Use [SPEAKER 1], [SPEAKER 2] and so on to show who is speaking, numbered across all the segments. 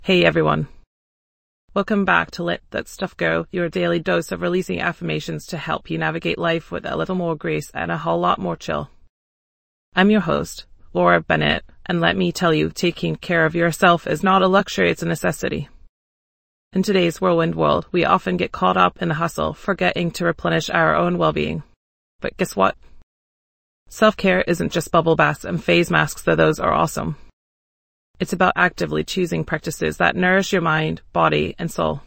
[SPEAKER 1] Hey everyone. Welcome back to Let That Stuff Go, your daily dose of releasing affirmations to help you navigate life with a little more grace and a whole lot more chill. I'm your host, Laura Bennett, and let me tell you, taking care of yourself is not a luxury, it's a necessity. In today's whirlwind world, we often get caught up in the hustle, forgetting to replenish our own well-being. But guess what? Self-care isn't just bubble baths and phase masks, though those are awesome. It's about actively choosing practices that nourish your mind, body, and soul.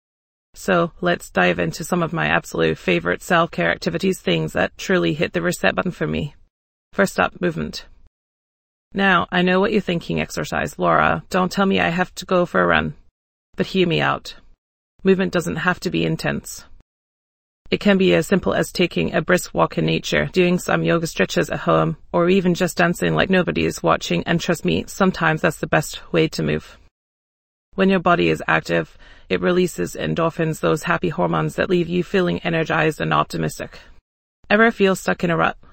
[SPEAKER 1] So let's dive into some of my absolute favorite self-care activities, things that truly hit the reset button for me. First up, movement. Now, I know what you're thinking, exercise. Laura, don't tell me I have to go for a run. But hear me out. Movement doesn't have to be intense. It can be as simple as taking a brisk walk in nature, doing some yoga stretches at home, or even just dancing like nobody is watching, and trust me, sometimes that's the best way to move. When your body is active, it releases endorphins, those happy hormones that leave you feeling energized and optimistic. Ever feel stuck in a rut?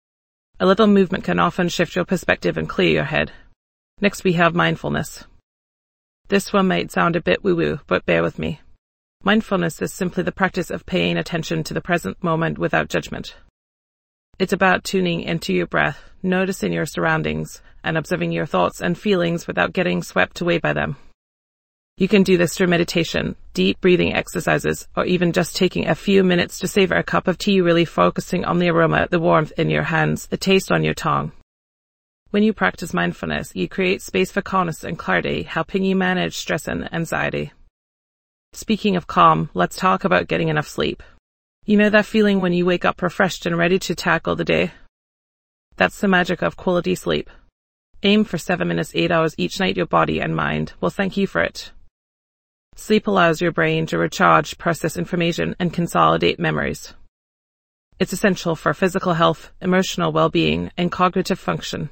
[SPEAKER 1] A little movement can often shift your perspective and clear your head. Next we have mindfulness. This one might sound a bit woo-woo, but bear with me. Mindfulness is simply the practice of paying attention to the present moment without judgment. It's about tuning into your breath, noticing your surroundings, and observing your thoughts and feelings without getting swept away by them. You can do this through meditation, deep breathing exercises, or even just taking a few minutes to savor a cup of tea, really focusing on the aroma, the warmth in your hands, the taste on your tongue. When you practice mindfulness, you create space for calmness and clarity, helping you manage stress and anxiety. Speaking of calm, let's talk about getting enough sleep. You know that feeling when you wake up refreshed and ready to tackle the day? That's the magic of quality sleep. Aim for 7 minutes, 8 hours each night. Your body and mind will thank you for it. Sleep allows your brain to recharge, process information, and consolidate memories. It's essential for physical health, emotional well-being, and cognitive function.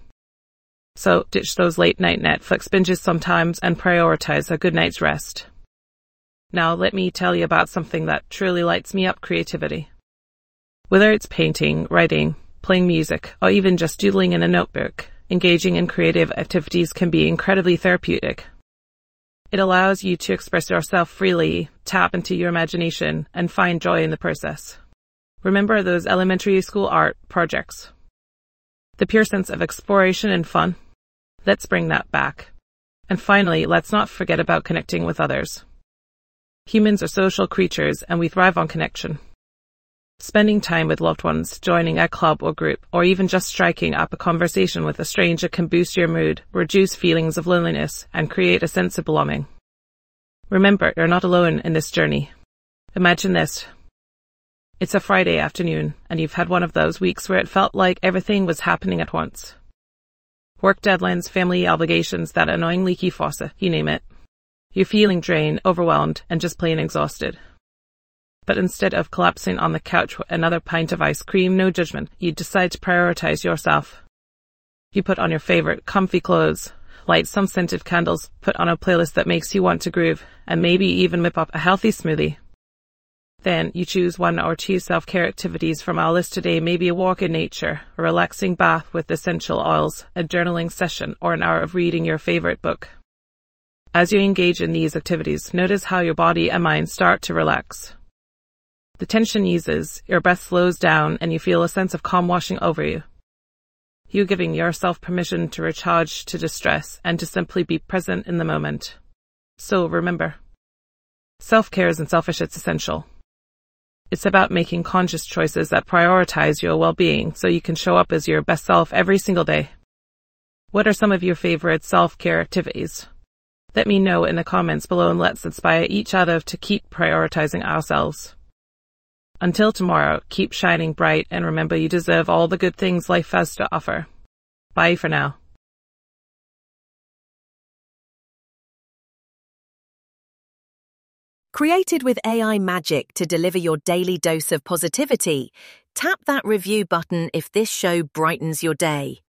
[SPEAKER 1] So ditch those late-night Netflix binges sometimes and prioritize a good night's rest. Now let me tell you about something that truly lights me up: creativity. Whether it's painting, writing, playing music, or even just doodling in a notebook, engaging in creative activities can be incredibly therapeutic. It allows you to express yourself freely, tap into your imagination, and find joy in the process. Remember those elementary school art projects? The pure sense of exploration and fun? Let's bring that back. And finally, let's not forget about connecting with others. Humans are social creatures, and we thrive on connection. Spending time with loved ones, joining a club or group, or even just striking up a conversation with a stranger can boost your mood, reduce feelings of loneliness, and create a sense of belonging. Remember, you're not alone in this journey. Imagine this. It's a Friday afternoon, and you've had one of those weeks where it felt like everything was happening at once. Work deadlines, family obligations, that annoying leaky faucet, you name it. You're feeling drained, overwhelmed, and just plain exhausted. But instead of collapsing on the couch with another pint of ice cream, no judgment, you decide to prioritize yourself. You put on your favorite comfy clothes, light some scented candles, put on a playlist that makes you want to groove, and maybe even whip up a healthy smoothie. Then you choose 1 or 2 self-care activities from our list today, maybe a walk in nature, a relaxing bath with essential oils, a journaling session, or an hour of reading your favorite book. As you engage in these activities, notice how your body and mind start to relax. The tension eases, your breath slows down, and you feel a sense of calm washing over you. You're giving yourself permission to recharge, to distress, and to simply be present in the moment. So remember, self-care isn't selfish, it's essential. It's about making conscious choices that prioritize your well-being so you can show up as your best self every single day. What are some of your favorite self-care activities? Let me know in the comments below, and let's inspire each other to keep prioritizing ourselves. Until tomorrow, keep shining bright, and remember, you deserve all the good things life has to offer. Bye for now.
[SPEAKER 2] Created with AI magic to deliver your daily dose of positivity, tap that review button if this show brightens your day.